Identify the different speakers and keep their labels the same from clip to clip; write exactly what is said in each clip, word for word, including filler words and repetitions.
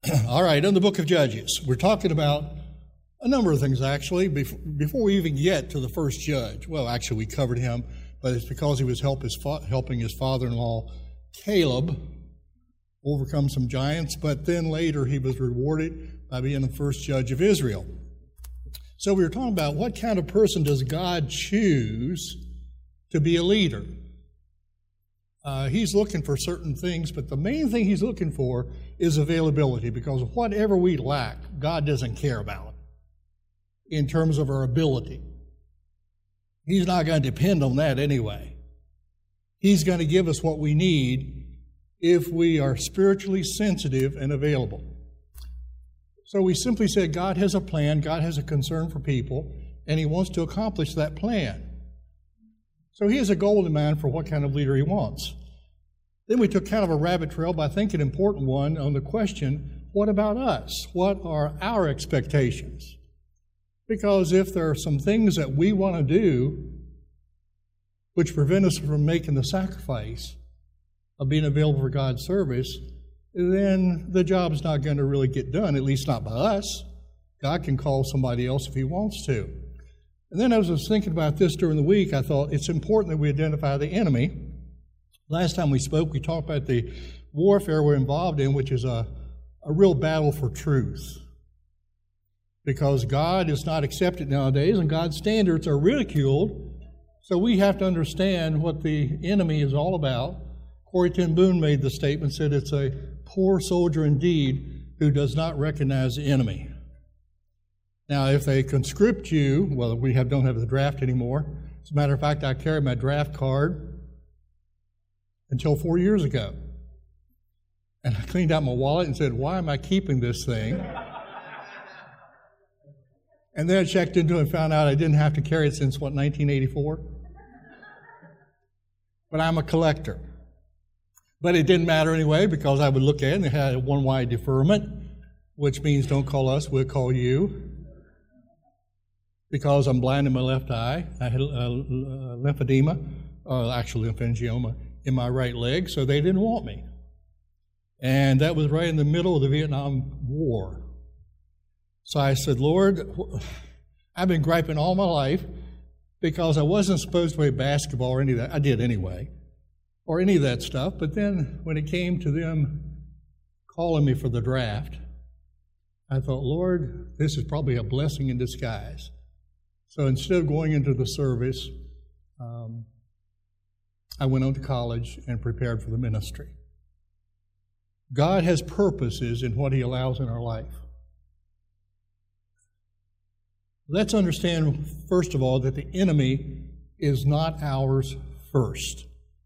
Speaker 1: All right, in the book of Judges, we're talking about a number of things, actually, before we even get to the first judge. Well, actually, we covered him, but it's because he was help his fa- helping his father-in-law, Caleb, overcome some giants, but then later he was rewarded by being the first judge of Israel. So we were talking about what kind of person does God choose to be a leader? Uh, he's looking for certain things, but the main thing he's looking for is availability, because whatever we lack, God doesn't care about in terms of our ability. He's not going to depend on that anyway. He's going to give us what we need if we are spiritually sensitive and available. So we simply said God has a plan, God has a concern for people, and he wants to accomplish that plan. So he has a goal in mind for what kind of leader he wants. Then we took kind of a rabbit trail, but I think an important one, on the question, what about us? What are our expectations? Because if there are some things that we want to do which prevent us from making the sacrifice of being available for God's service, then the job's not going to really get done, at least not by us. God can call somebody else if he wants to. And then as I was thinking about this during the week, I thought it's important that we identify the enemy. Last time we spoke, we talked about the warfare we're involved in, which is a, a real battle for truth. Because God is not accepted nowadays, and God's standards are ridiculed. So we have to understand what the enemy is all about. Corrie ten Boom made the statement, said it's a poor soldier indeed who does not recognize the enemy. Now, if they conscript you, well, we have, don't have the draft anymore. As a matter of fact, I carried my draft card until four years ago. And I cleaned out my wallet and said, why am I keeping this thing? And then I checked into it and found out I didn't have to carry it since, what, nineteen eighty-four? But I'm a collector. But it didn't matter anyway, because I would look at it and they had a one-wide deferment, which means don't call us, we'll call you. Because I'm blind in my left eye, I had uh, lymphedema, or actually lymphangioma, in my right leg, so they didn't want me. And that was right in the middle of the Vietnam War. So I said, Lord, I've been griping all my life because I wasn't supposed to play basketball or any of that. I did anyway, or any of that stuff. But then when it came to them calling me for the draft, I thought, Lord, this is probably a blessing in disguise. So instead of going into the service, um, I went on to college and prepared for the ministry. God has purposes in what he allows in our life. Let's understand, first of all, that the enemy is not ours first.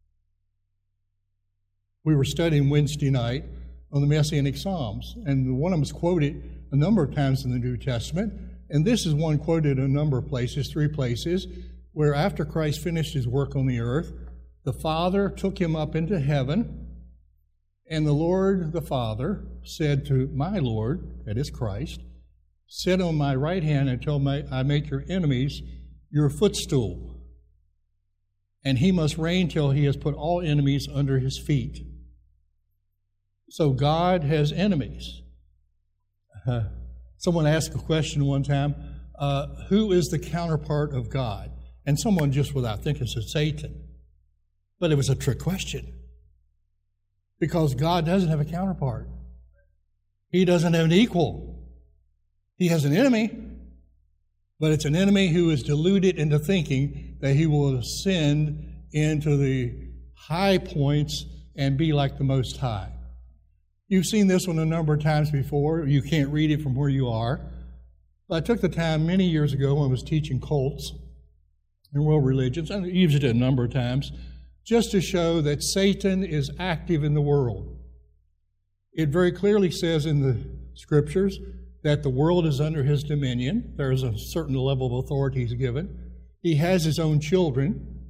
Speaker 1: We were studying Wednesday night on the Messianic Psalms, and one of them is quoted a number of times in the New Testament, and this is one quoted in a number of places, three places, where after Christ finished his work on the earth, the Father took him up into heaven, and the Lord the Father said to my Lord, that is Christ, sit on my right hand until my, I make your enemies your footstool. And he must reign till he has put all enemies under his feet. So God has enemies. Uh, someone asked a question one time, uh, who is the counterpart of God? And someone just without thinking said Satan. But it was a trick question. Because God doesn't have a counterpart. He doesn't have an equal. He has an enemy, but it's an enemy who is deluded into thinking that he will ascend into the high points and be like the Most High. You've seen this one a number of times before. You can't read it from where you are. But I took the time many years ago when I was teaching cults and world religions, and I used it a number of times, just to show that Satan is active in the world. It very clearly says in the Scriptures that the world is under his dominion. There is a certain level of authority he's given. He has his own children,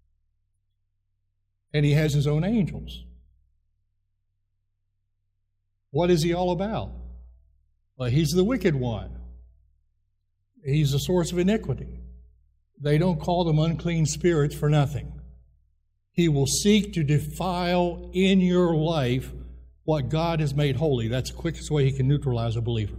Speaker 1: and he has his own angels. What is he all about? Well, he's the wicked one. He's the source of iniquity. They don't call them unclean spirits for nothing. He will seek to defile in your life what God has made holy. That's the quickest way he can neutralize a believer.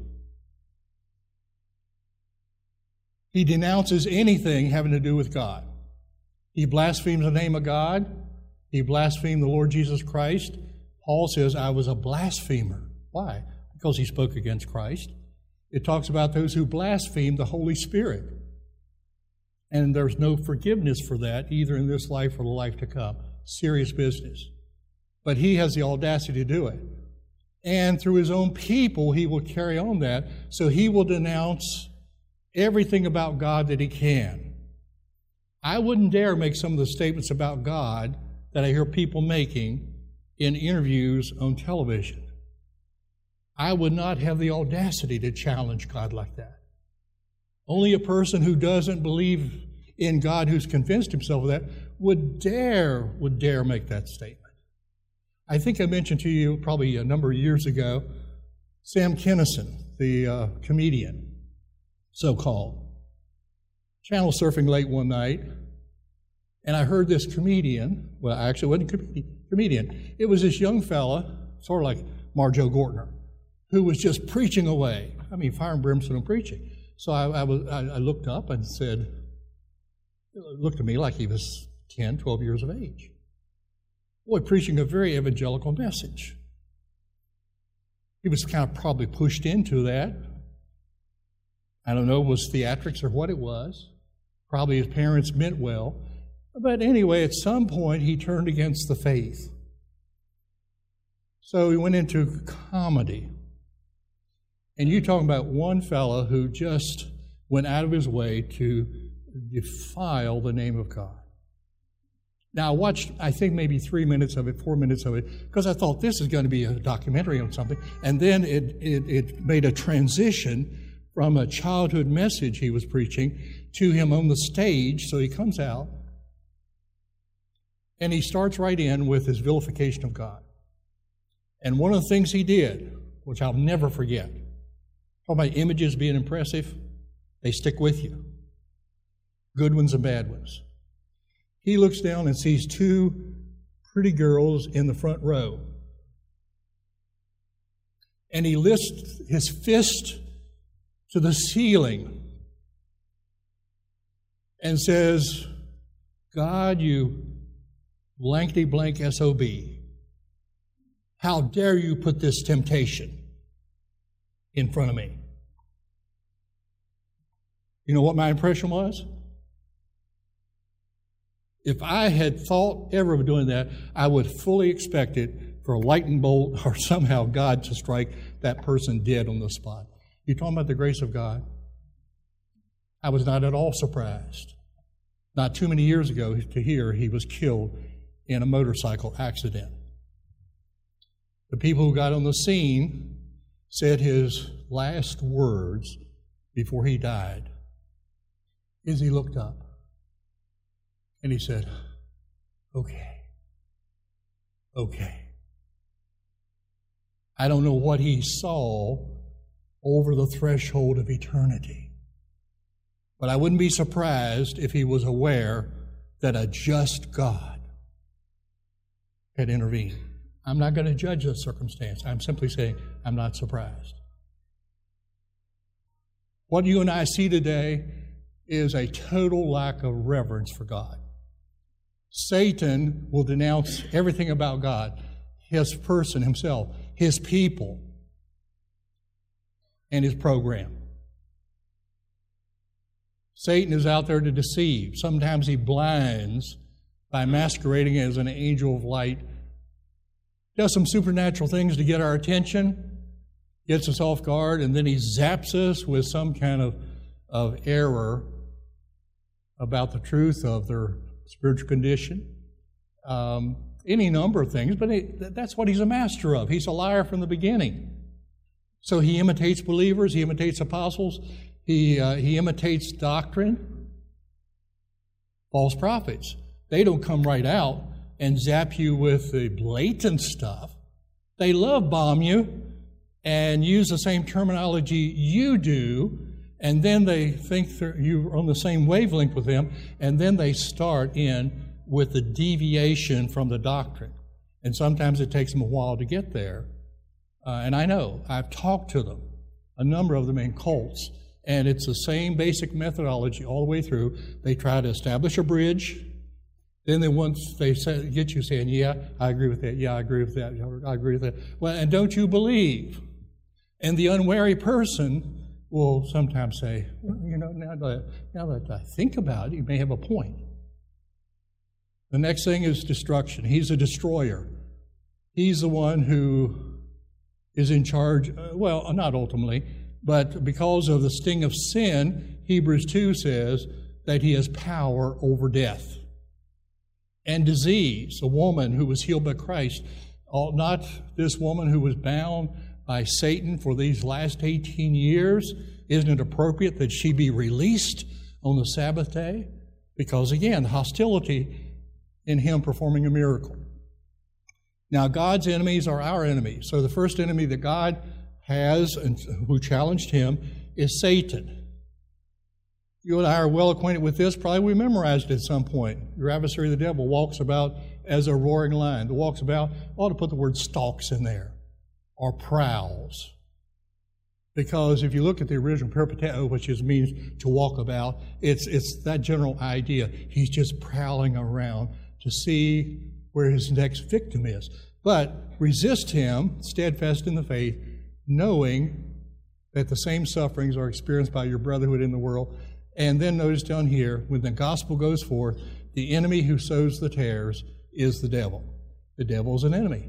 Speaker 1: He denounces anything having to do with God. He blasphemes the name of God. He blasphemed the Lord Jesus Christ. Paul says, I was a blasphemer. Why? Because he spoke against Christ. It talks about those who blaspheme the Holy Spirit. And there's no forgiveness for that, either in this life or the life to come. Serious business. But he has the audacity to do it. And through his own people, he will carry on that. So he will denounce everything about God that he can. I wouldn't dare make some of the statements about God that I hear people making in interviews on television. I would not have the audacity to challenge God like that. Only a person who doesn't believe in God, who's convinced himself of that, would dare, would dare make that statement. I think I mentioned to you probably a number of years ago, Sam Kinison, the uh, comedian, so-called, channel surfing late one night, and I heard this comedian, well, actually it wasn't a comedian, it was this young fella, sort of like Marjoe Gortner, who was just preaching away. I mean, fire and brimstone and preaching. So I, I, was, I, I looked up and said, looked at me like he was ten, twelve years of age. Boy, preaching a very evangelical message. He was kind of probably pushed into that. I don't know if it was theatrics or what it was. Probably his parents meant well. But anyway, at some point, he turned against the faith. So he went into comedy. And you're talking about one fellow who just went out of his way to defile the name of God. Now, I watched, I think, maybe three minutes of it, four minutes of it, because I thought this is going to be a documentary on something. And then it, it, it made a transition from a childhood message he was preaching to him on the stage. So he comes out, and he starts right in with his vilification of God. And one of the things he did, which I'll never forget, talk about images being impressive, they stick with you. Good ones and bad ones. He looks down and sees two pretty girls in the front row. And he lifts his fist to the ceiling and says, God, you blankety blank S O B, how dare you put this temptation in front of me? You know what my impression was? If I had thought ever of doing that, I would fully expect it for a lightning bolt or somehow God to strike that person dead on the spot. You're talking about the grace of God? I was not at all surprised. Not too many years ago to hear he was killed in a motorcycle accident. The people who got on the scene said his last words before he died is he looked up and he said, okay, okay. I don't know what he saw over the threshold of eternity, but I wouldn't be surprised if he was aware that a just God had intervened. I'm not going to judge the circumstance. I'm simply saying I'm not surprised. What you and I see today is a total lack of reverence for God. Satan will denounce everything about God, his person himself, his people, and his program. Satan is out there to deceive. Sometimes he blinds by masquerading as an angel of light, does some supernatural things to get our attention, gets us off guard, and then he zaps us with some kind of, of error about the truth of their spiritual condition, um, any number of things, but it, that's what he's a master of. He's a liar from the beginning. So he imitates believers, he imitates apostles, he, uh, he imitates doctrine. False prophets, they don't come right out and zap you with the blatant stuff. They love bomb you and use the same terminology you do, and then they think you're on the same wavelength with them, and then they start in with the deviation from the doctrine. And sometimes it takes them a while to get there, Uh, and I know, I've talked to them, a number of them in cults, and it's the same basic methodology all the way through. They try to establish a bridge. Then they once they say, get you saying, yeah, I agree with that. Yeah, I agree with that. I agree with that. Well, and don't you believe? And the unwary person will sometimes say, well, you know, now that, now that I think about it, you may have a point. The next thing is destruction. He's a destroyer. He's the one who is in charge, uh, well, not ultimately, but because of the sting of sin, Hebrews two says that he has power over death and disease. A woman who was healed by Christ, not this woman who was bound by Satan for these last eighteen years, isn't it appropriate that she be released on the Sabbath day? Because again, hostility in him performing a miracle. Now, God's enemies are our enemies. So the first enemy that God has and who challenged him is Satan. You and I are well acquainted with this. Probably we memorized it at some point. Your adversary, the devil, walks about as a roaring lion. The walks about, ought to put the word stalks in there, or prowls. Because if you look at the original peripateo, which is, means to walk about, it's, it's that general idea. He's just prowling around to see where his next victim is. But resist him, steadfast in the faith, knowing that the same sufferings are experienced by your brotherhood in the world. And then notice down here, when the gospel goes forth, the enemy who sows the tares is the devil. The devil is an enemy.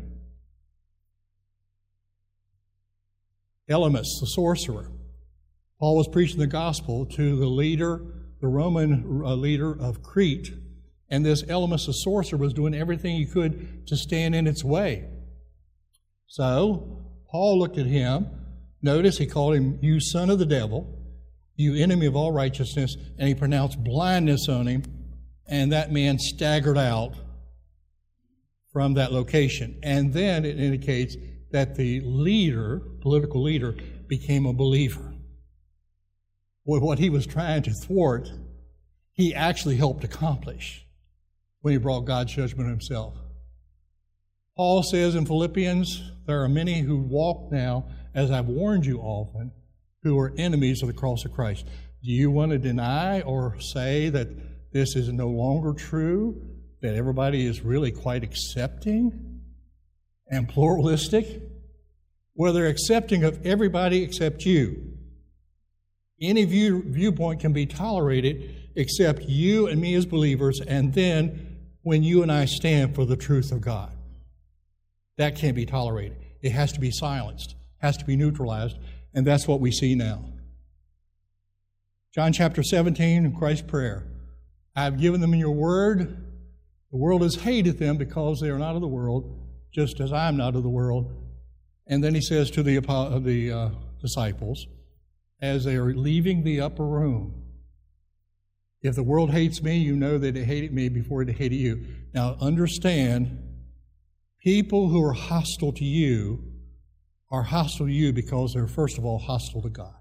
Speaker 1: Elymas, the sorcerer. Paul was preaching the gospel to the leader, the Roman uh, leader of Crete, and this Elymas, the sorcerer, was doing everything he could to stand in its way. So, Paul looked at him. Notice he called him, you son of the devil, you enemy of all righteousness, and he pronounced blindness on him, and that man staggered out from that location. And then it indicates that the leader, political leader, became a believer. What he was trying to thwart, he actually helped accomplish when he brought God's judgment on himself. Paul says in Philippians, there are many who walk now, as I've warned you often, who are enemies of the cross of Christ. Do you want to deny or say that this is no longer true, that everybody is really quite accepting and pluralistic? Well, they're accepting of everybody except you. Any view, viewpoint can be tolerated except you and me as believers, and then when you and I stand for the truth of God. That can't be tolerated. It has to be silenced, has to be neutralized, and that's what we see now. John chapter seventeen, Christ's prayer. I have given them in your word. The world has hated them because they are not of the world, just as I am not of the world. And then he says to the, the uh, disciples, as they are leaving the upper room, if the world hates me, you know that it hated me before it hated you. Now understand, people who are hostile to you are hostile to you because they're first of all hostile to God.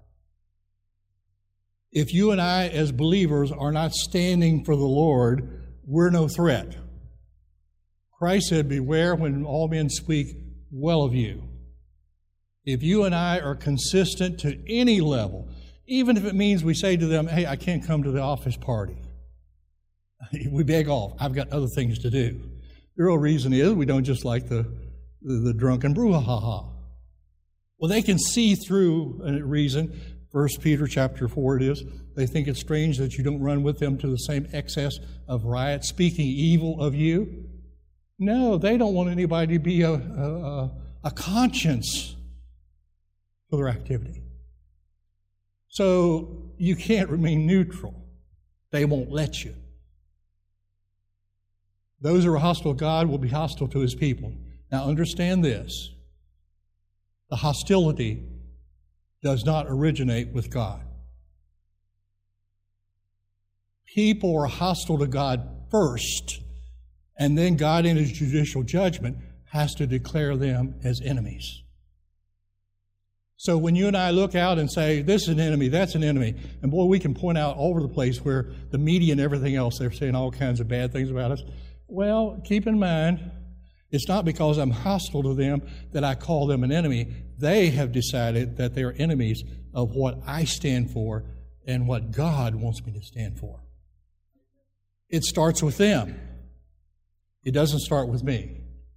Speaker 1: If you and I as believers are not standing for the Lord, we're no threat. Christ said, beware when all men speak well of you. If you and I are consistent to any level, even if it means we say to them, hey, I can't come to the office party. We beg off. I've got other things to do. The real reason is we don't just like the, the, the drunken brouhaha. Well, they can see through a reason. First Peter chapter four it is. They think it's strange that you don't run with them to the same excess of riot, speaking evil of you. No, they don't want anybody to be a, a, a conscience for their activity. So you can't remain neutral. They won't let you. Those who are hostile to God will be hostile to his people. Now understand this. The hostility does not originate with God. People are hostile to God first, and then God in his judicial judgment has to declare them as enemies. So when you and I look out and say, this is an enemy, that's an enemy, and boy, we can point out all over the place where the media and everything else, they're saying all kinds of bad things about us. Well, keep in mind, It's not because I'm hostile to them that I call them an enemy. They have decided that they're enemies of what I stand for and what God wants me to stand for. It starts with them. It doesn't start with me.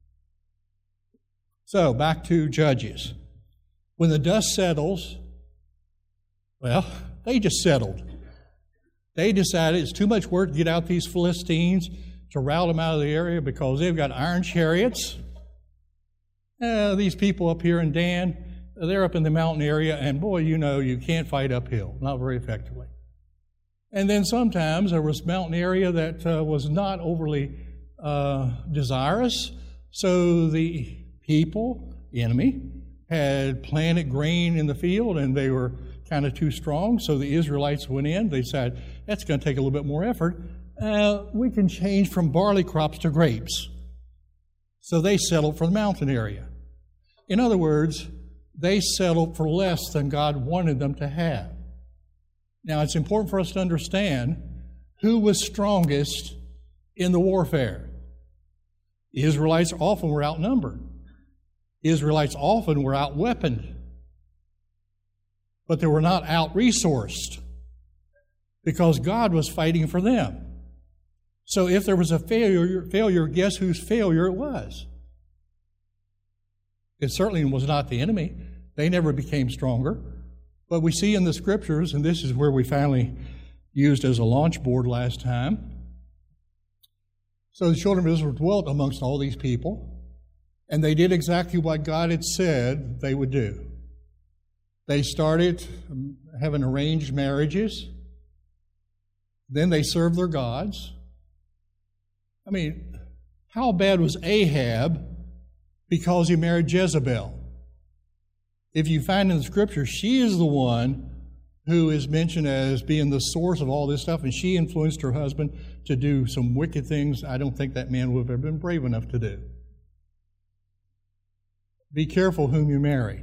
Speaker 1: So, back to Judges. When the dust settles, well, they just settled. They decided it's too much work to get out these Philistines, to rout them out of the area because they've got iron chariots. Uh, these people up here in Dan, they're up in the mountain area, and boy, you know, you can't fight uphill, not very effectively. And then sometimes there was mountain area that uh, was not overly uh, desirous, so the people, the enemy, had planted grain in the field, and they were kind of too strong, so the Israelites went in. They said, that's going to take a little bit more effort. Uh, we can change from barley crops to grapes. So they settled for the mountain area. In other words, they settled for less than God wanted them to have. Now, it's important for us to understand who was strongest in the warfare. The Israelites often were outnumbered. The Israelites often were outweaponed. But they were not out-resourced because God was fighting for them. So if there was a failure, failure, guess whose failure it was? It certainly was not the enemy. They never became stronger. But we see in the Scriptures, and this is where we finally used as a launch board last time. So the children of Israel dwelt amongst all these people, and they did exactly what God had said they would do. They started having arranged marriages. Then they served their gods. I mean, how bad was Ahab because he married Jezebel? If you find in the Scripture, she is the one who is mentioned as being the source of all this stuff, and she influenced her husband to do some wicked things I don't think that man would have ever been brave enough to do. Be careful whom you marry.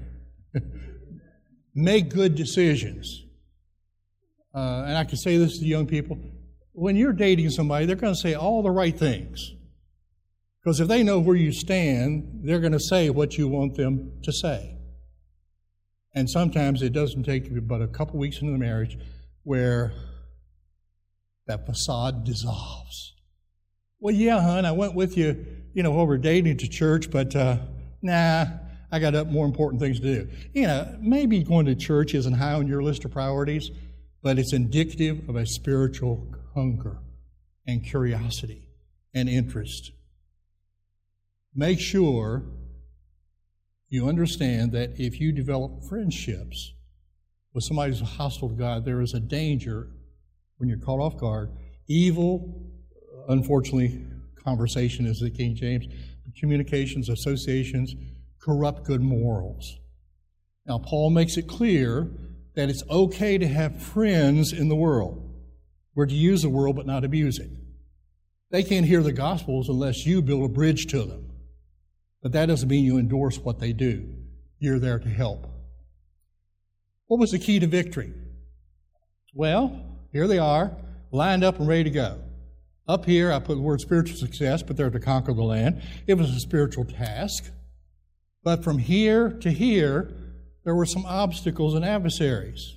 Speaker 1: Make good decisions. Uh, and I can say this to young people. When you're dating somebody, they're going to say all the right things. Because if they know where you stand, they're going to say what you want them to say. And sometimes it doesn't take but a couple weeks into the marriage where that facade dissolves. Well, yeah, hon, I went with you, you know, while we're dating to church, but uh, nah, I got up more important things to do. You know, maybe going to church isn't high on your list of priorities, but it's indicative of a spiritual hunger and curiosity and interest. Make sure you understand that if you develop friendships with somebody who's hostile to God, there is a danger when you're caught off guard. Evil, unfortunately, conversation is the King James, communications, associations, corrupt good morals. Now, Paul makes it clear that it's okay to have friends in the world. We're to use the world but not abuse it. They can't hear the Gospels unless you build a bridge to them. But that doesn't mean you endorse what they do. You're there to help. What was the key to victory? Well, here they are, lined up and ready to go. Up here, I put the word spiritual success, but they're to conquer the land. It was a spiritual task. But from here to here, there were some obstacles and adversaries.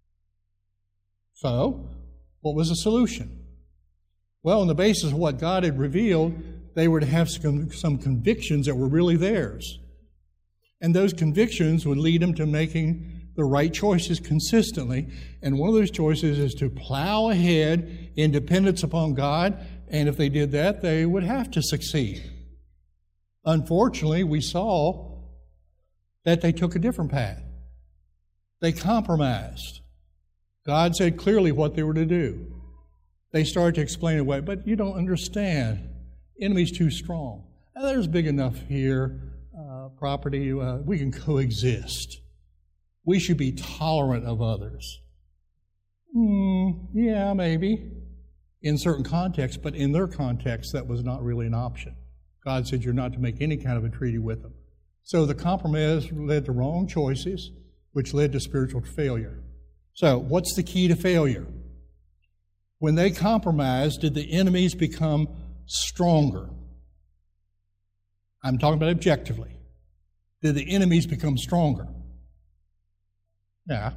Speaker 1: So, what was the solution? Well, on the basis of what God had revealed, they were to have some, some convictions that were really theirs. And those convictions would lead them to making the right choices consistently. And one of those choices is to plow ahead in dependence upon God. And if they did that, they would have to succeed. Unfortunately, we saw that they took a different path. They compromised. God said clearly what they were to do. They started to explain it away, but you don't understand. Enemy's too strong. Now, there's big enough here, uh, property, uh, we can coexist. We should be tolerant of others. Hmm, yeah, maybe, in certain contexts, but in their context, that was not really an option. God said you're not to make any kind of a treaty with them. So the compromise led to wrong choices, which led to spiritual failure. So what's the key to failure? When they compromised, did the enemies become stronger? I'm talking about objectively. Did the enemies become stronger? Yeah.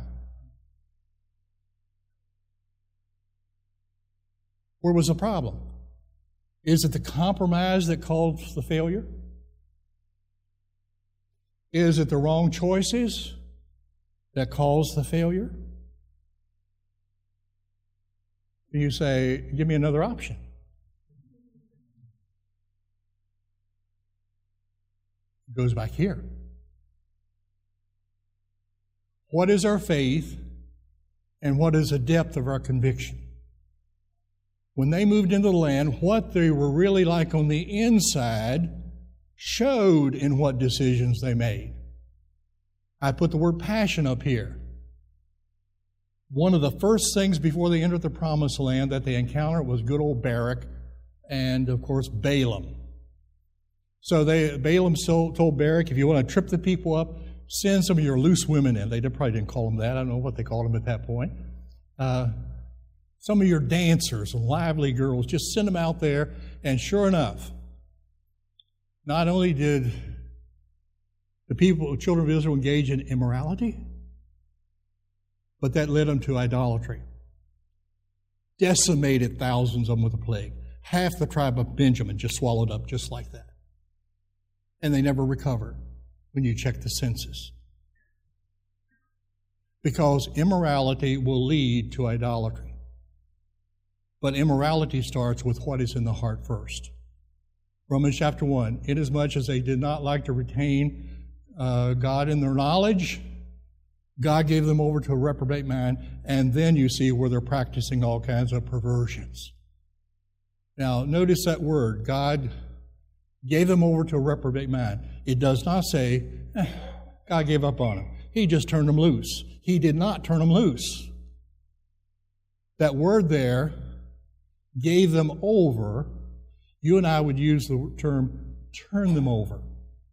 Speaker 1: Where was the problem? Is it the compromise that caused the failure? Is it the wrong choices that caused the failure? You say, give me another option. It goes back here. What is our faith and what is the depth of our conviction? When they moved into the land, what they were really like on the inside showed in what decisions they made. I put the word passion up here. One of the first things before they entered the promised land that they encountered was good old Barak and, of course, Balaam. So they, Balaam told Barak, if you want to trip the people up, send some of your loose women in. They probably didn't call them that. I don't know what they called them at that point. Uh, some of your dancers and lively girls, just send them out there. And sure enough, not only did the people, children of Israel, engage in immorality, but that led them to idolatry. Decimated thousands of them with a plague. Half the tribe of Benjamin just swallowed up just like that. And they never recovered when you check the census. Because immorality will lead to idolatry. But immorality starts with what is in the heart first. Romans chapter one, inasmuch as they did not like to retain uh, God in their knowledge, God gave them over to a reprobate mind, and then you see where they're practicing all kinds of perversions. Now, notice that word, God gave them over to a reprobate mind. It does not say, eh, God gave up on them. He just turned them loose. He did not turn them loose. That word there, gave them over, you and I would use the term, turn them over.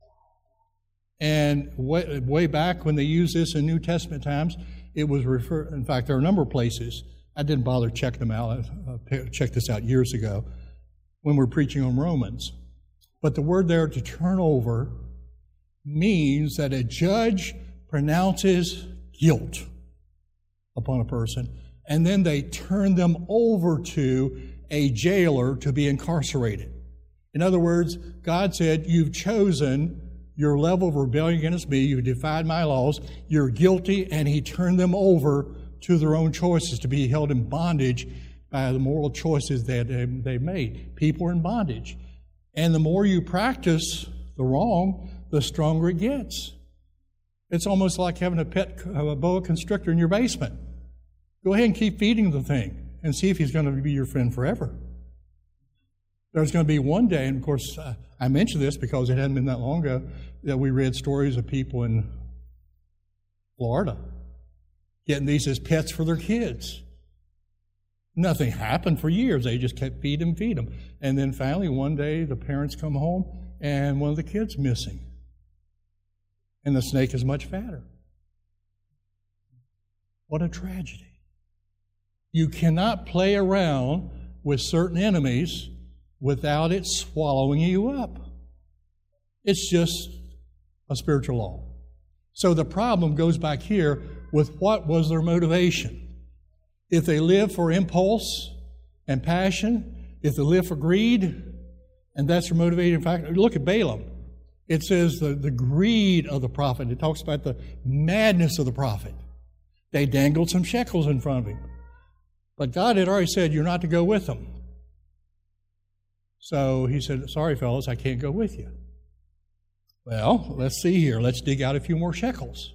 Speaker 1: And way, way back when they used this in New Testament times, it was referred, in fact, there are a number of places. I didn't bother checking them out. I checked this out years ago when we were preaching on Romans. But the word there, to turn over, means that a judge pronounces guilt upon a person, and then they turn them over to a jailer to be incarcerated. In other words, God said, you've chosen your level of rebellion against me, you've defied my laws, you're guilty, and he turned them over to their own choices to be held in bondage by the moral choices that they made. People are in bondage. And the more you practice the wrong, the stronger it gets. It's almost like having a pet a boa constrictor in your basement. Go ahead and keep feeding the thing and see if he's going to be your friend forever. There's going to be one day, and of course, uh, I mention this because it hadn't been that long ago, that we read stories of people in Florida getting these as pets for their kids. Nothing happened for years. They just kept feed them, feed them. And then finally, one day, the parents come home, and one of the kids missing. And the snake is much fatter. What a tragedy. You cannot play around with certain enemies without it swallowing you up. It's just a spiritual law. So the problem goes back here with what was their motivation. If they live for impulse and passion, if they live for greed, and that's their motivating factor. Look at Balaam. It says the, the greed of the prophet. It talks about the madness of the prophet. They dangled some shekels in front of him. But God had already said, you're not to go with them. So he said, sorry, fellas, I can't go with you. Well, let's see here. Let's dig out a few more shekels.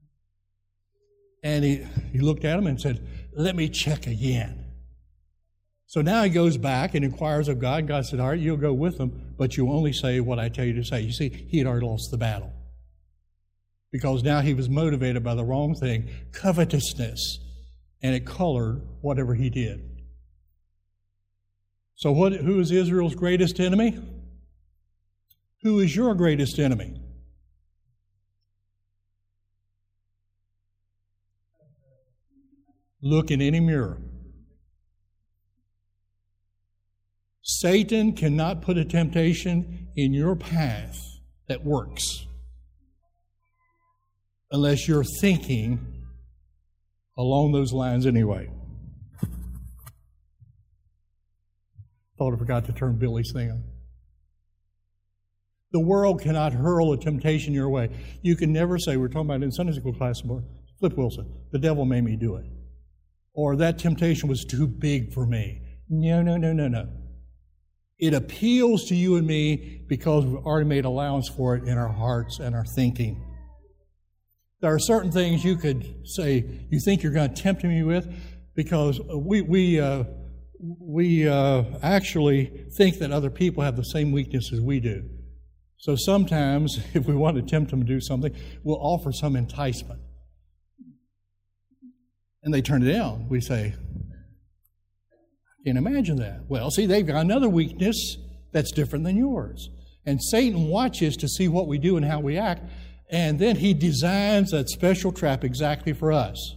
Speaker 1: And he, he looked at him and said, let me check again. So now he goes back and inquires of God. God said, all right, you'll go with them, but you only say what I tell you to say. You see, he had already lost the battle. Because now he was motivated by the wrong thing, covetousness, and it colored whatever he did. So what, who is Israel's greatest enemy? Who is your greatest enemy? Look in any mirror. Satan cannot put a temptation in your path that works unless you're thinking along those lines anyway. Thought I forgot to turn Billy's thing on. The world cannot hurl a temptation your way. You can never say, we're talking about in Sunday school class, Flip Wilson, the devil made me do it. Or that temptation was too big for me. No, no, no, no, no. It appeals to you and me because we've already made allowance for it in our hearts and our thinking. There are certain things you could say, you think you're going to tempt me with, because we we uh, we uh, actually think that other people have the same weaknesses we do. So sometimes, if we want to tempt them to do something, we'll offer some enticement. And they turn it down. We say, I can't imagine that. Well, see, they've got another weakness that's different than yours. And Satan watches to see what we do and how we act, and then he designs that special trap exactly for us.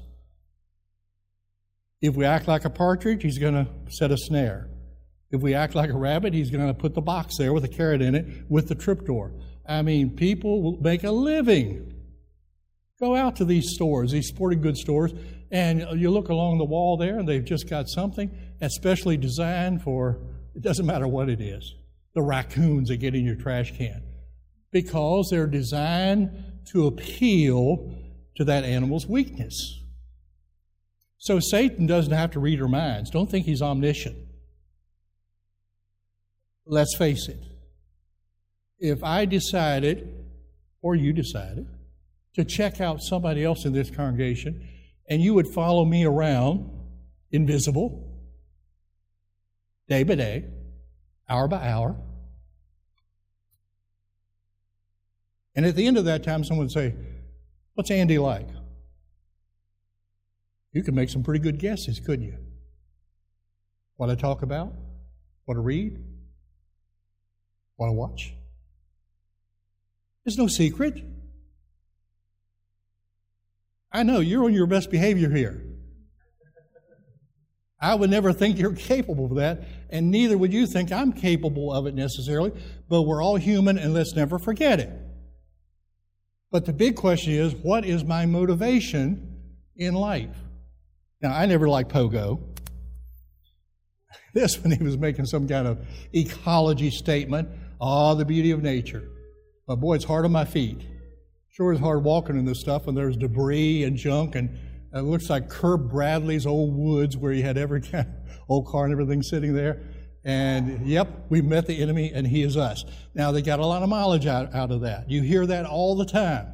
Speaker 1: If we act like a partridge, he's going to set a snare. If we act like a rabbit, he's going to put the box there with a carrot in it with the trapdoor. I mean, people will make a living. Go out to these stores, these sporting goods stores, and you look along the wall there, and they've just got something that's specially designed for, it doesn't matter what it is, the raccoons that get in your trash can, because they're designed to appeal to that animal's weakness. So Satan doesn't have to read our minds. Don't think he's omniscient. Let's face it. If I decided, or you decided, to check out somebody else in this congregation, and you would follow me around, invisible, day by day, hour by hour, and at the end of that time, someone would say, what's Andy like? You could make some pretty good guesses, couldn't you? What I talk about? What I read? What I watch? There's no secret. I know you're on your best behavior here. I would never think you're capable of that, and neither would you think I'm capable of it necessarily, but we're all human, and let's never forget it. But the big question is, what is my motivation in life? Now, I never liked Pogo. This when he was making some kind of ecology statement, oh, the beauty of nature. But boy, it's hard on my feet. Sure is hard walking in this stuff, and there's debris and junk, and it looks like Herb Bradley's old woods where he had every kind of old car and everything sitting there. And yep, we've met the enemy, and he is us. Now, they got a lot of mileage out, out of that. You hear that all the time.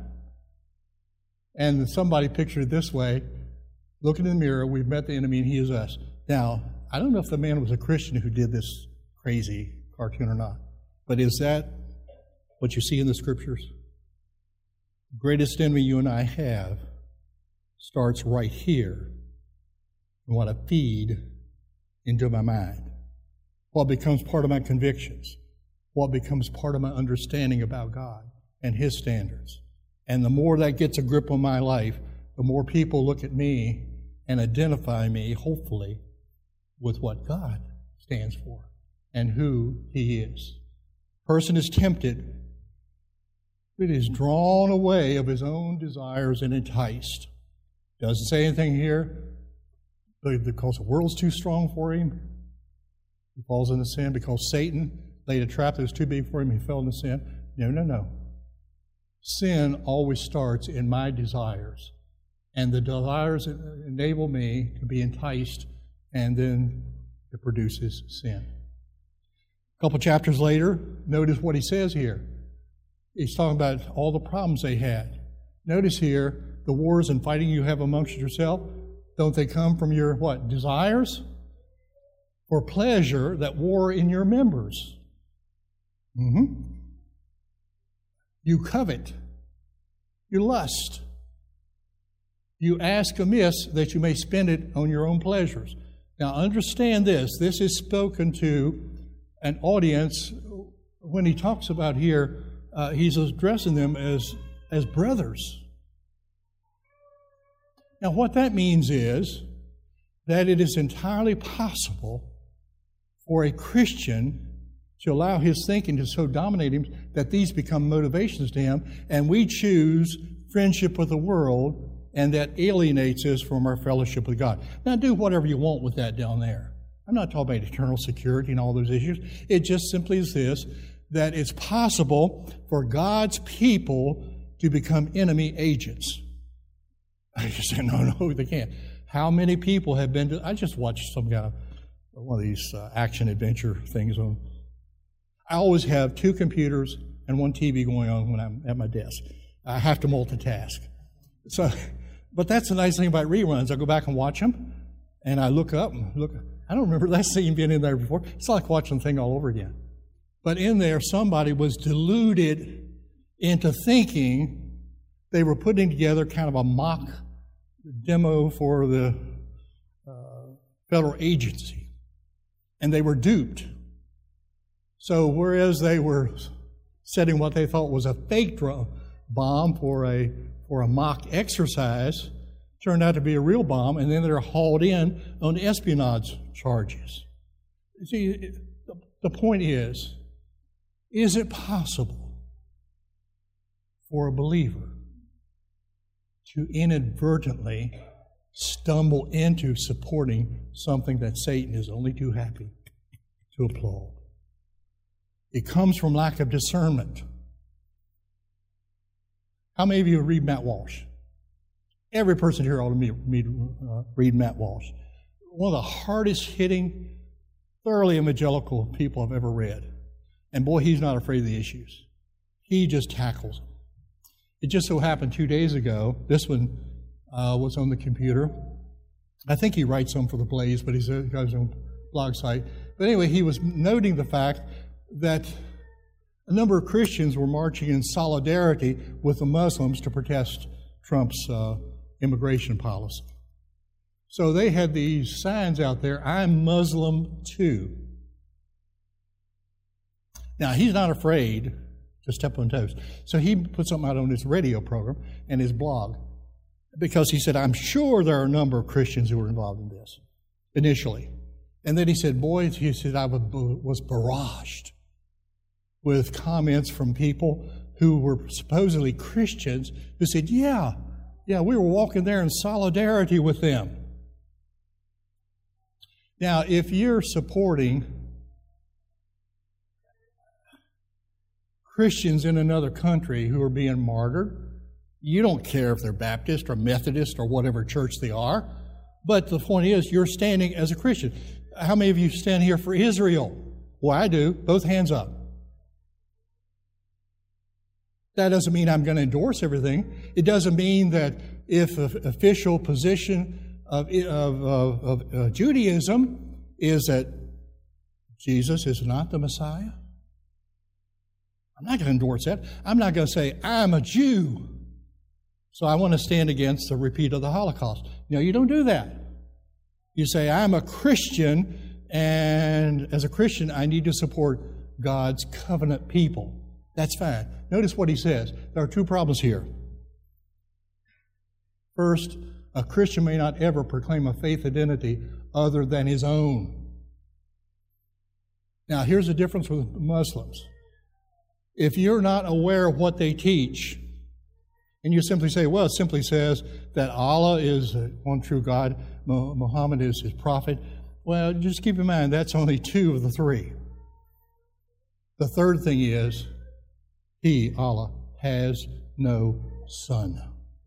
Speaker 1: And somebody pictured it this way, look in the mirror, we've met the enemy, and he is us. Now, I don't know if the man was a Christian who did this crazy cartoon or not, but is that what you see in the Scriptures? The greatest enemy you and I have starts right here. I want to feed into my mind. What becomes part of my convictions? What becomes part of my understanding about God and His standards? And the more that gets a grip on my life, the more people look at me and identify me, hopefully, with what God stands for and who He is. Person is tempted. It is drawn away of his own desires and enticed. Doesn't say anything here because the world's too strong for him. He falls into sin because Satan laid a trap that was too big for him. He fell into sin. No, no, no. Sin always starts in my desires. And the desires enable me to be enticed, and then it produces sin. A couple chapters later, notice what he says here. He's talking about all the problems they had. Notice here, the wars and fighting you have amongst yourself, don't they come from your, what, desires? Or pleasure that war in your members? Mm-hmm. You covet. You lust. You ask amiss that you may spend it on your own pleasures. Now understand this. This is spoken to an audience. When he talks about here, uh, he's addressing them as, as brothers. Now what that means is that it is entirely possible for a Christian to allow his thinking to so dominate him that these become motivations to him, and we choose friendship with the world, and that alienates us from our fellowship with God. Now, do whatever you want with that down there. I'm not talking about eternal security and all those issues. It just simply is this, that it's possible for God's people to become enemy agents. I just say, no, no, they can't. How many people have been to, I just watched some kind of, one of these uh, action adventure things on. I always have two computers and one T V going on when I'm at my desk. I have to multitask. So, but that's the nice thing about reruns. I go back and watch them, and I look up and look. I don't remember that scene being in there before. It's like watching the thing all over again. But in there, somebody was deluded into thinking they were putting together kind of a mock demo for the uh, federal agency, and they were duped. So whereas they were setting what they thought was a fake drum bomb for a for a mock exercise, turned out to be a real bomb, and then they're hauled in on espionage charges. See, the point is, is it possible for a believer to inadvertently stumble into supporting something that Satan is only too happy to applaud? It comes from lack of discernment. How many of you read Matt Walsh? Every person here ought to meet, meet, uh, read Matt Walsh. One of the hardest hitting, thoroughly evangelical people I've ever read. And boy, he's not afraid of the issues. He just tackles them. It just so happened two days ago, this one uh, was on the computer. I think he writes some for the Blaze, but he's got his own blog site. But anyway, he was noting the fact that a number of Christians were marching in solidarity with the Muslims to protest Trump's uh, immigration policy. So they had these signs out there, I'm Muslim too. Now, he's not afraid to step on toes. So he put something out on his radio program and his blog, because he said, I'm sure there are a number of Christians who were involved in this initially. And then he said, boys, he said, I was barraged with comments from people who were supposedly Christians who said, yeah, yeah, we were walking there in solidarity with them. Now, if you're supporting Christians in another country who are being martyred, you don't care if they're Baptist or Methodist or whatever church they are, but the point is, you're standing as a Christian. How many of you stand here for Israel? Well, I do. Both hands up. That doesn't mean I'm going to endorse everything. It doesn't mean that if an official position of, of, of, of uh, Judaism is that Jesus is not the Messiah, I'm not going to endorse that. I'm not going to say, I'm a Jew, so I want to stand against the repeat of the Holocaust. No, you don't do that. You say, I'm a Christian, and as a Christian, I need to support God's covenant people. That's fine. Notice what he says. There are two problems here. First, a Christian may not ever proclaim a faith identity other than his own. Now, here's the difference with Muslims. If you're not aware of what they teach, and you simply say, well, it simply says that Allah is one true God, Muhammad is his prophet, well, just keep in mind, that's only two of the three. The third thing is, He, Allah, has no son.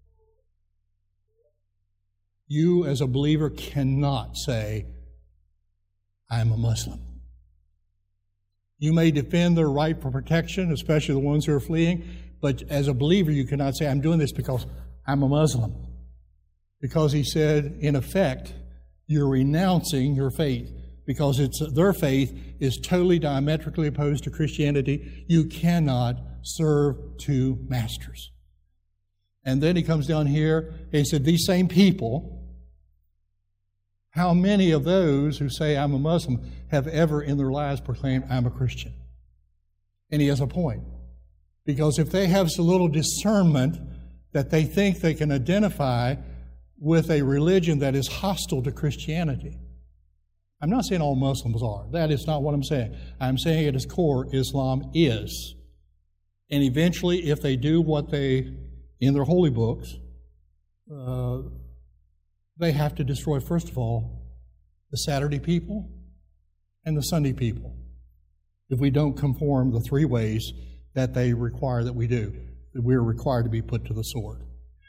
Speaker 1: You, as a believer, cannot say, I'm a Muslim. You may defend their right for protection, especially the ones who are fleeing, but as a believer, you cannot say, I'm doing this because I'm a Muslim. Because he said, in effect, you're renouncing your faith, because it's their faith is totally diametrically opposed to Christianity. You cannot serve two masters. And then he comes down here and he said, these same people, how many of those who say I'm a Muslim have ever in their lives proclaimed I'm a Christian? And he has a point. Because if they have so little discernment that they think they can identify with a religion that is hostile to Christianity, I'm not saying all Muslims are. That is not what I'm saying. I'm saying at its core, Islam is. And eventually, if they do what they, in their holy books, uh, they have to destroy, first of all, the Saturday people and the Sunday people. If we don't conform the three ways that they require that we do, that we are required to be put to the sword.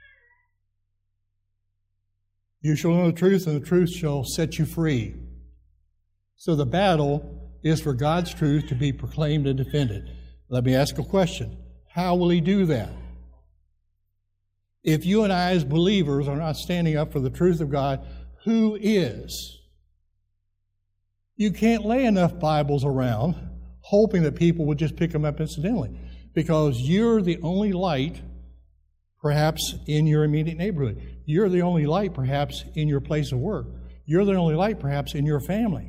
Speaker 1: You shall know the truth, and the truth shall set you free. So the battle is for God's truth to be proclaimed and defended. Let me ask a question. How will He do that? If you and I as believers are not standing up for the truth of God, who is? You can't lay enough Bibles around hoping that people would just pick them up incidentally, because you're the only light perhaps in your immediate neighborhood. You're the only light perhaps in your place of work. You're the only light perhaps in your family.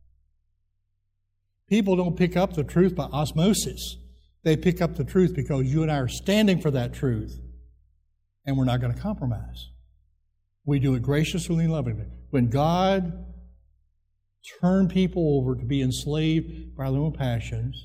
Speaker 1: People don't pick up the truth by osmosis. They pick up the truth because you and I are standing for that truth, and we're not going to compromise. We do it graciously and lovingly. When God turned people over to be enslaved by their own passions,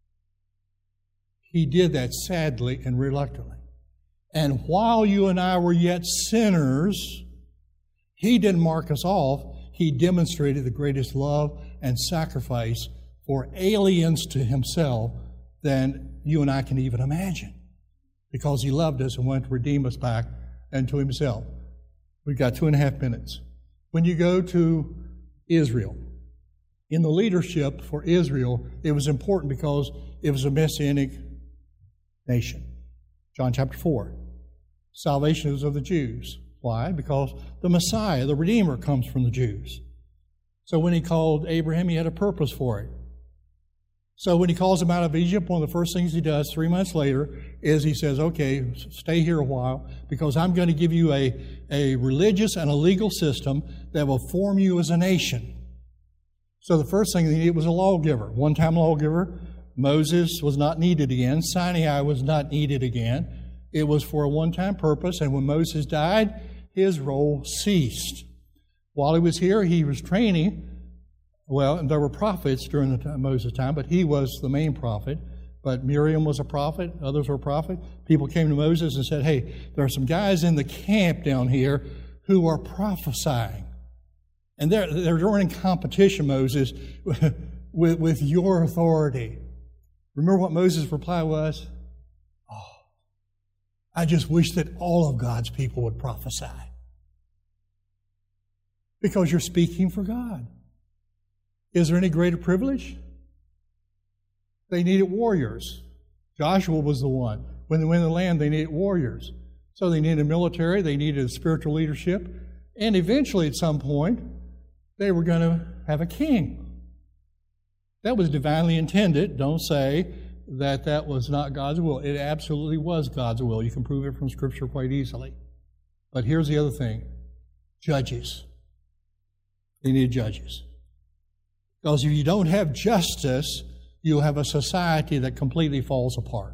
Speaker 1: He did that sadly and reluctantly. And while you and I were yet sinners, He didn't mark us off. He demonstrated the greatest love and sacrifice for aliens to Himself than you and I can even imagine, because He loved us and wanted to redeem us back unto Himself. We've got two and a half minutes. When you go to Israel, in the leadership for Israel, it was important because it was a Messianic nation. John chapter four. Salvation is of the Jews. Why? Because the Messiah, the Redeemer, comes from the Jews. So when He called Abraham, He had a purpose for it. So when He calls him out of Egypt, one of the first things He does three months later is He says, okay, stay here a while, because I'm going to give you a, a religious and a legal system that will form you as a nation. So the first thing they needed was a lawgiver, one-time lawgiver. Moses was not needed again. Sinai was not needed again. It was for a one-time purpose, and when Moses died, his role ceased. While he was here, he was training. Well, there were prophets during the time, Moses' time, but he was the main prophet. But Miriam was a prophet, others were a prophet. People came to Moses and said, hey, there are some guys in the camp down here who are prophesying. And they're, they're running competition, Moses, with, with your authority. Remember what Moses' reply was? Oh, I just wish that all of God's people would prophesy. Because you're speaking for God. Is there any greater privilege? They needed warriors. Joshua was the one. When they went in the land, they needed warriors. So they needed a military, they needed a spiritual leadership, and eventually at some point, they were going to have a king. That was divinely intended. Don't say that that was not God's will. It absolutely was God's will. You can prove it from Scripture quite easily. But here's the other thing. Judges. They needed judges. Because if you don't have justice, you'll have a society that completely falls apart.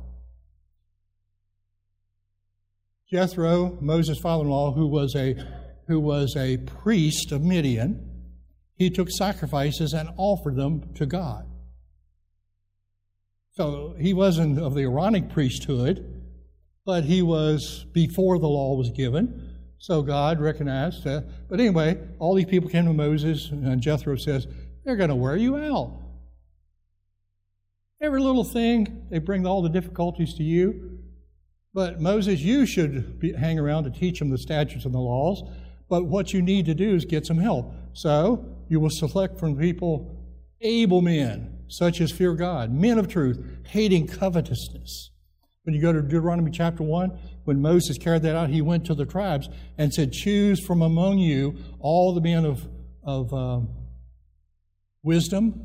Speaker 1: Jethro, Moses' father-in-law, who was a who was a priest of Midian, he took sacrifices and offered them to God. So he wasn't of the Aaronic priesthood, but he was before the law was given. So God recognized that. But anyway, all these people came to Moses, and Jethro says, they're going to wear you out. Every little thing, they bring all the difficulties to you. But Moses, you should be, hang around to teach them the statutes and the laws. But what you need to do is get some help. So you will select from people able men, such as fear God, men of truth, hating covetousness. When you go to Deuteronomy chapter one, when Moses carried that out, he went to the tribes and said, choose from among you all the men of, of um, wisdom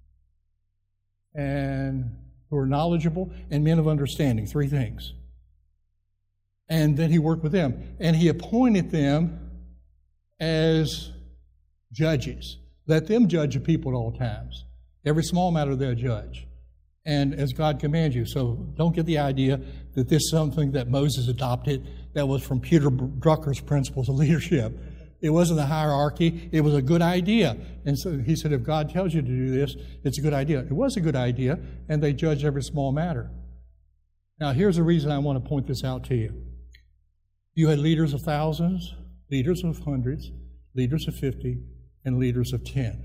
Speaker 1: and who are knowledgeable, and men of understanding. Three things. And then he worked with them. And he appointed them as judges. Let them judge the people at all times. Every small matter they'll judge. And as God commands you. So don't get the idea that this is something that Moses adopted that was from Peter Drucker's principles of leadership. It wasn't the hierarchy. It was a good idea. And so he said, if God tells you to do this, it's a good idea. It was a good idea, and they judged every small matter. Now, here's the reason I want to point this out to you. You had leaders of thousands, leaders of hundreds, leaders of fifty, and leaders of ten.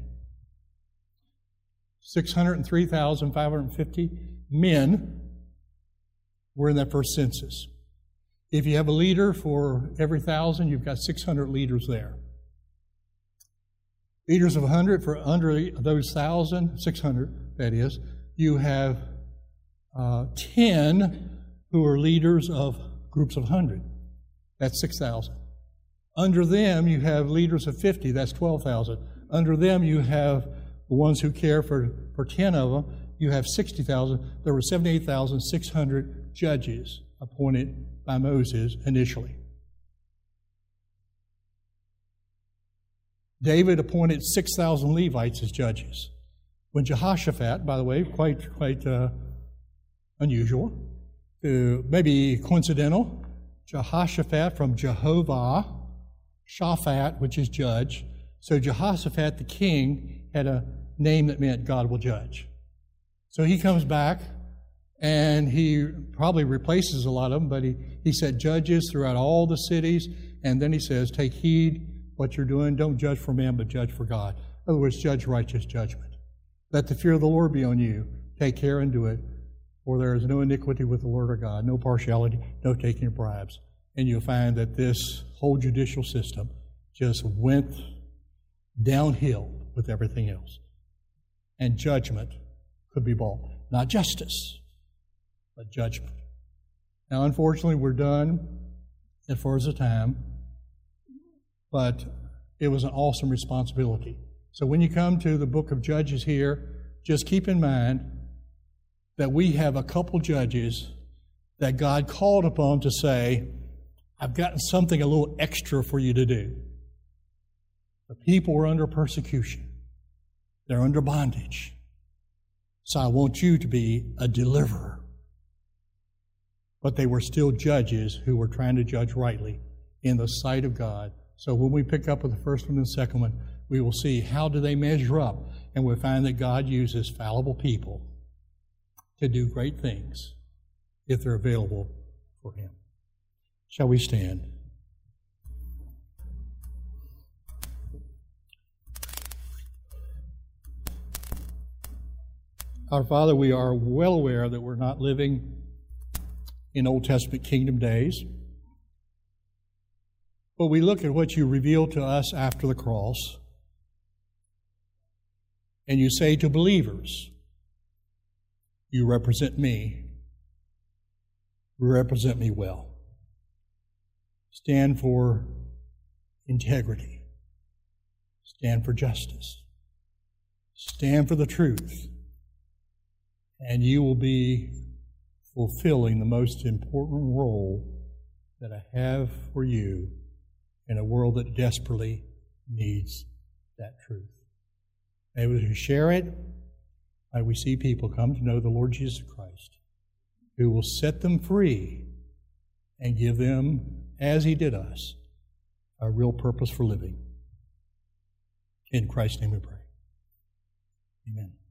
Speaker 1: six hundred three thousand five hundred fifty men were in that first census. If you have a leader for every thousand, you've got six hundred leaders there. Leaders of one hundred, for under those thousand, six hundred, that is, you have uh, ten who are leaders of groups of one hundred. That's six thousand. Under them, you have leaders of fifty. That's twelve thousand. Under them, you have the ones who care for, for ten of them. You have sixty thousand. There were seventy-eight thousand six hundred judges appointed by Moses initially. David appointed six thousand Levites as judges. When Jehoshaphat, by the way, quite, quite uh, unusual, uh, maybe coincidental, Jehoshaphat from Jehovah, Shaphat, which is judge. So Jehoshaphat, the king, had a name that meant God will judge. So he comes back, and he probably replaces a lot of them, but he, he set judges throughout all the cities, and then he says, take heed what you're doing. Don't judge for man, but judge for God. In other words, judge righteous judgment. Let the fear of the Lord be on you. Take care and do it, for there is no iniquity with the Lord our God, no partiality, no taking of bribes. And you'll find that this whole judicial system just went downhill with everything else. And judgment could be bought. Not justice, but judgment. Now, unfortunately, we're done as far as the time, but it was an awesome responsibility. So when you come to the book of Judges here, just keep in mind that we have a couple judges that God called upon to say, I've gotten something a little extra for you to do. The people are under persecution. They're under bondage. So I want you to be a deliverer. But they were still judges who were trying to judge rightly in the sight of God. So when we pick up with the first one and the second one, we will see how do they measure up. And we'll find that God uses fallible people to do great things if they're available for Him. Shall we stand? Our Father, we are well aware that we're not living in Old Testament kingdom days, but we look at what you revealed to us after the cross, and you say to believers, you represent me, represent me well. Stand for integrity. Stand for justice. Stand for the truth. And you will be fulfilling the most important role that I have for you in a world that desperately needs that truth. May we share it. May we see people come to know the Lord Jesus Christ, who will set them free and give them, as He did us, a real purpose for living. In Christ's name we pray. Amen.